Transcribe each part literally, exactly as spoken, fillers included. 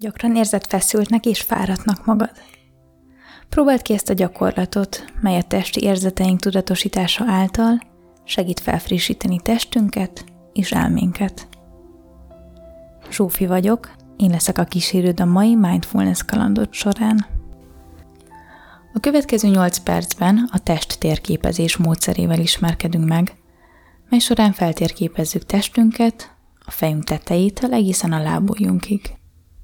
Gyakran érzed feszültnek és fáradtnak magad. Próbáld ki ezt a gyakorlatot, mely a testi érzeteink tudatosítása által segít felfrissíteni testünket és elménket. Zsófi vagyok, én leszek a kísérőd a mai Mindfulness kalandod során. A következő nyolc percben a test térképezés módszerével ismerkedünk meg, mely során feltérképezzük testünket, a fejünk tetejétől egészen a lábujjunkig.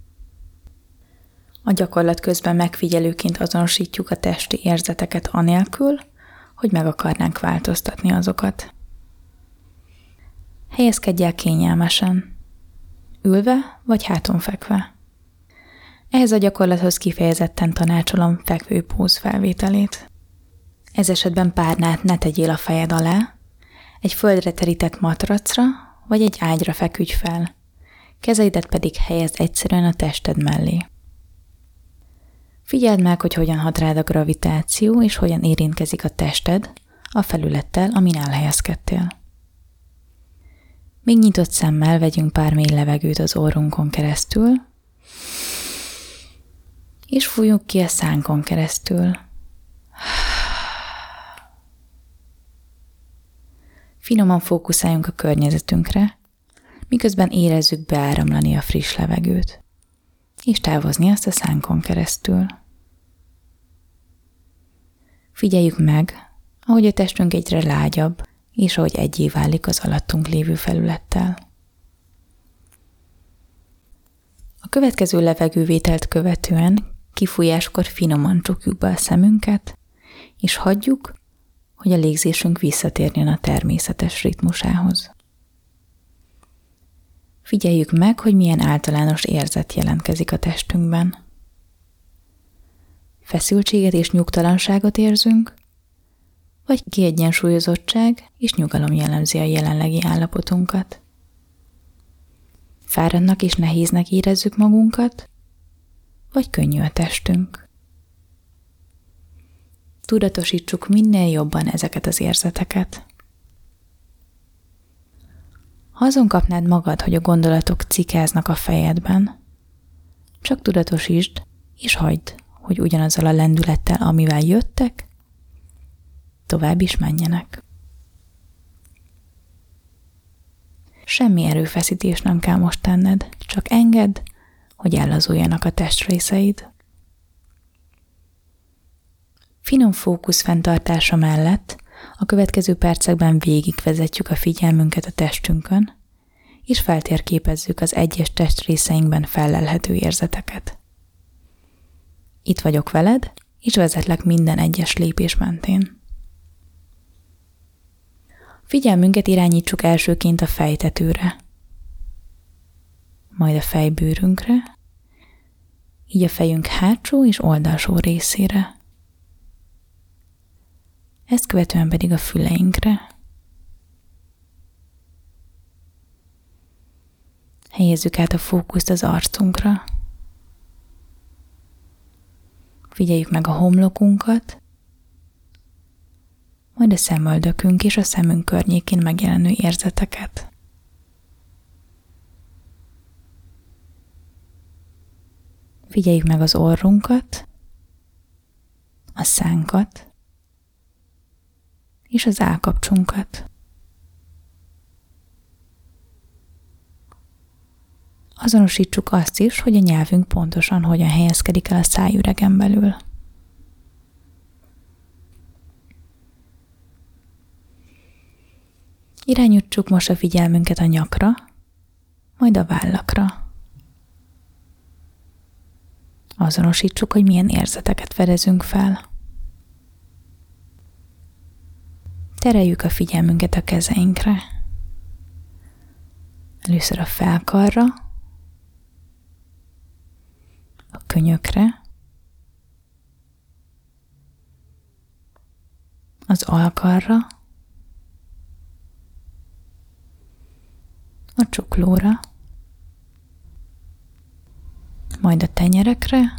A gyakorlat közben megfigyelőként azonosítjuk a testi érzeteket anélkül, hogy meg akarnánk változtatni azokat. Helyezkedj el kényelmesen, ülve vagy háton fekve. Ehhez a gyakorlathoz kifejezetten tanácsolom fekvő póz felvételét. Ez esetben párnát ne tegyél a fejed alá, egy földre terített matracra vagy egy ágyra feküdj fel, kezeidet pedig helyezd egyszerűen a tested mellé. Figyeld meg, hogy hogyan hat rád a gravitáció, és hogyan érintkezik a tested a felülettel, amin elhelyezkedtél. Még nyitott szemmel vegyünk pár mély levegőt az orrunkon keresztül, és fújjuk ki a szánkon keresztül. Finoman fókuszáljunk a környezetünkre, miközben érezzük beáramlani a friss levegőt, és távozni azt a szánkon keresztül. Figyeljük meg, ahogy a testünk egyre lágyabb, és ahogy egyé válik az alattunk lévő felülettel. A következő levegővételt követően kifújáskor finoman csukjuk be a szemünket, és hagyjuk, hogy a légzésünk visszatérjen a természetes ritmusához. Figyeljük meg, hogy milyen általános érzet jelentkezik a testünkben. Feszültséget és nyugtalanságot érzünk, vagy kiegyensúlyozottság és nyugalom jellemzi a jelenlegi állapotunkat. Fáradtnak és nehéznek érezzük magunkat, vagy könnyű a testünk. Tudatosítsuk minél jobban ezeket az érzeteket. Ha azon kapnád magad, hogy a gondolatok cikáznak a fejedben, csak tudatosítsd, és hagyd, hogy ugyanazzal a lendülettel, amivel jöttek, tovább is menjenek. Semmi erőfeszítés nem kell most tenned, csak engedd, hogy ellazuljanak a testrészeid. Finom fókusz fenntartása mellett a következő percekben végigvezetjük a figyelmünket a testünkön, és feltérképezzük az egyes testrészeinkben fellelhető érzeteket. Itt vagyok veled, és vezetlek minden egyes lépés mentén. Figyelmünket irányítsuk elsőként a fejtetőre, majd a fejbőrünkre, így a fejünk hátsó és oldalsó részére. Ezt követően pedig a füleinkre. Helyezzük át a fókuszt az arcunkra. Figyeljük meg a homlokunkat, majd a szemöldökünk és a szemünk környékén megjelenő érzeteket. Figyeljük meg az orrunkat, a szánkat, és az állkapcsunkat. Azonosítsuk azt is, hogy a nyelvünk pontosan hogyan helyezkedik el a szájüregen belül. Irányítsuk most a figyelmünket a nyakra, majd a vállakra. Azonosítsuk, hogy milyen érzeteket fedezünk fel. Tereljük a figyelmünket a kezeinkre. Először a felkarra, a könyökre, az alkarra, a csuklóra, majd a tenyerekre,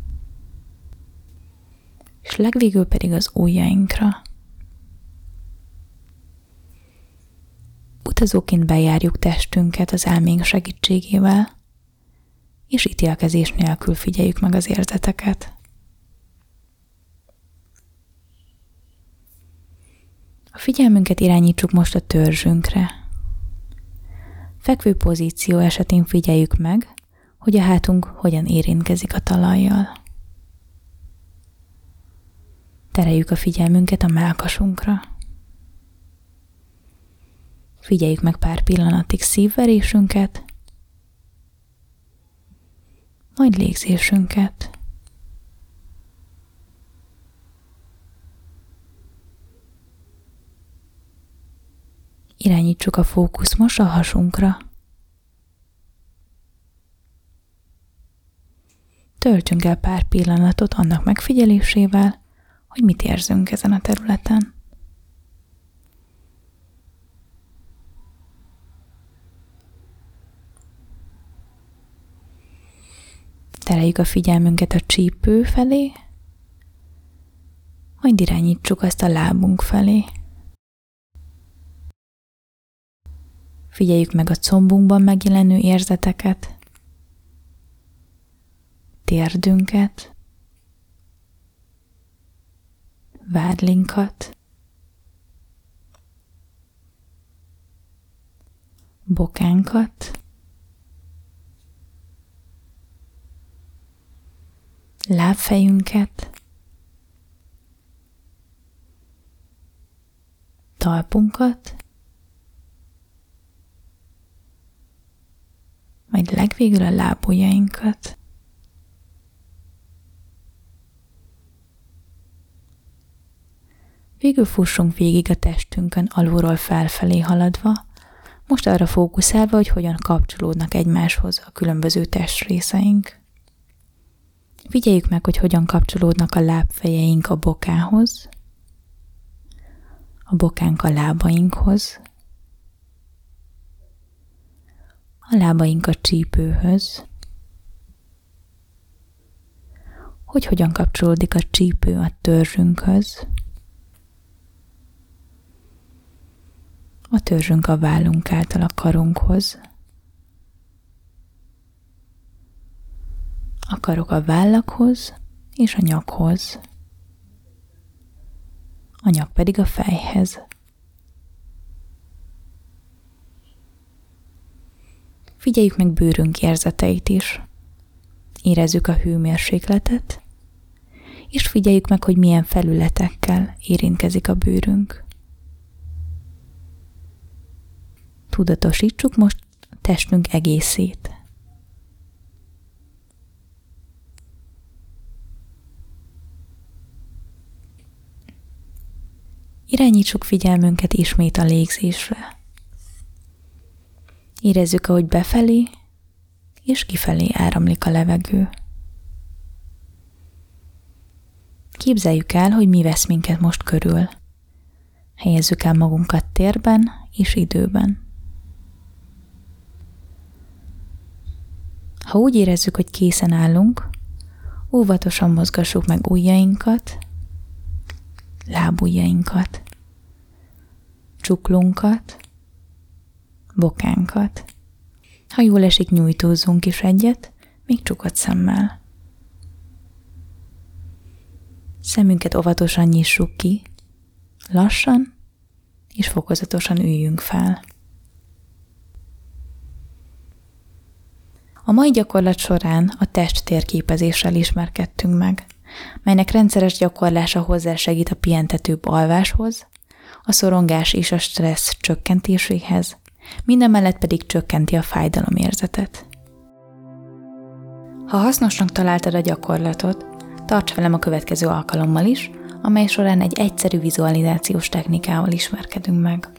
és legvégül pedig az ujjainkra. Utazóként bejárjuk testünket az elménk segítségével, és ítélkezés nélkül figyeljük meg az érzeteket. A figyelmünket irányítsuk most a törzsünkre. Fekvő pozíció esetén figyeljük meg, hogy a hátunk hogyan érintkezik a talajjal. Tereljük a figyelmünket a mellkasunkra. Figyeljük meg pár pillanatig szívverésünket, majd légzésünket. Irányítsuk a fókusz most a hasunkra. Töltsünk el pár pillanatot annak megfigyelésével, hogy mit érzünk ezen a területen. Tereljük a figyelmünket a csípő felé, majd irányítsuk azt a lábunk felé. Figyeljük meg a combunkban megjelenő érzeteket, térdünket, vádlinkat, bokánkat, lábfejünket, talpunkat, majd legvégül a lábujjainkat. Végül fussunk végig a testünkön alulról felfelé haladva, most arra fókuszálva, hogy hogyan kapcsolódnak egymáshoz a különböző testrészeink. Figyeljük meg, hogy hogyan kapcsolódnak a lábfejeink a bokához, a bokánk a lábainkhoz, a lábaink a csípőhöz, hogy hogyan kapcsolódik a csípő a törzsünkhöz, a törzsünk a vállunk által a karunkhoz, a karok a vállakhoz és a nyakhoz, a nyak pedig a fejhez. Figyeljük meg bőrünk érzeteit is. Érezzük a hőmérsékletet, és figyeljük meg, hogy milyen felületekkel érintkezik a bőrünk. Tudatosítsuk most a testünk egészét. Irányítsuk figyelmünket ismét a légzésre. Érezzük, ahogy befelé és kifelé áramlik a levegő. Képzeljük el, hogy mi vesz minket most körül. Helyezzük el magunkat térben és időben. Ha úgy érezzük, hogy készen állunk, óvatosan mozgassuk meg ujjainkat, lábujjainkat, csuklunkat, bokánkat. Ha jól esik, nyújtózzunk is egyet, még csukott szemmel. Szemünket óvatosan nyissuk ki, lassan és fokozatosan üljünk fel. A mai gyakorlat során a test térképezéssel ismerkedtünk meg, melynek rendszeres gyakorlása hozzásegít a pihentetőbb alváshoz, a szorongás és a stressz csökkentéséhez, mindemellett pedig csökkenti a fájdalomérzetet. Ha hasznosnak találtad a gyakorlatot, tarts velem a következő alkalommal is, amely során egy egyszerű vizualizációs technikával ismerkedünk meg.